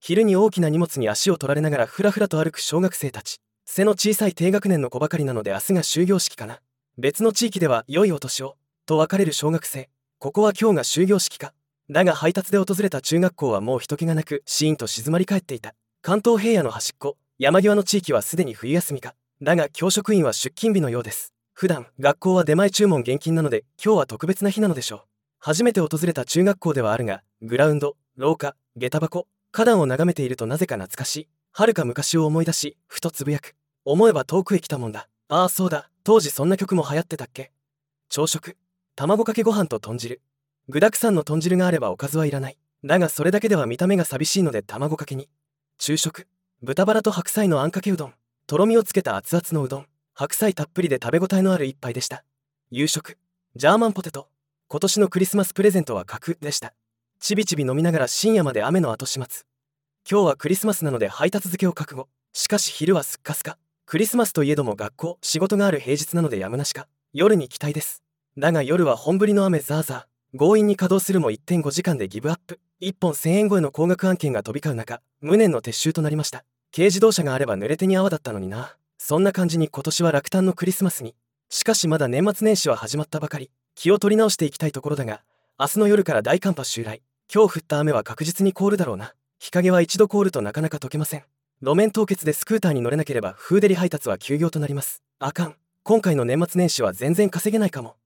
昼に大きな荷物に足を取られながらふらふらと歩く小学生たち。背の小さい低学年の子ばかりなので明日が終業式かな。別の地域では良いお年をと別れる小学生。ここは今日が終業式か。だが配達で訪れた中学校はもう人気がなくシーンと静まり返っていた。関東平野の端っこ山際の地域はすでに冬休みか。だが教職員は出勤日のようです。普段学校は出前注文厳禁なので今日は特別な日なのでしょう。初めて訪れた中学校ではあるが、グラウンド、廊下、下駄箱、花壇を眺めているとなぜか懐かしい。遥か昔を思い出しふとつぶやく。思えば遠くへ来たもんだ。ああそうだ、当時そんな曲も流行ってたっけ。朝食、卵かけご飯と豚汁。具沢山の豚汁があればおかずはいらない。だがそれだけでは見た目が寂しいので卵かけに。昼食、豚バラと白菜のあんかけうどん。とろみをつけた熱々のうどん。白菜たっぷりで食べ応えのある一杯でした。夕食、ジャーマンポテト。今年のクリスマスプレゼントは角でした。ちびちび飲みながら深夜まで雨の後始末。今日はクリスマスなので配達漬けを覚悟。しかし昼はすっかすか。クリスマスといえども学校仕事がある平日なのでやむなしか。夜に期待です。だが夜は本降りの雨ザーザー。強引に稼働するも 1.5 時間でギブアップ。1本1000円超えの高額案件が飛び交う中、無念の撤収となりました。軽自動車があれば濡れ手に泡だったのにな。そんな感じに今年は落胆のクリスマスに。しかしまだ年末年始は始まったばかり。気を取り直していきたいところだが、明日の夜から大寒波襲来。今日降った雨は確実に凍るだろうな。日陰は一度凍るとなかなか溶けません。路面凍結でスクーターに乗れなければフーデリ配達は休業となります。あかん。今回の年末年始は全然稼げないかも。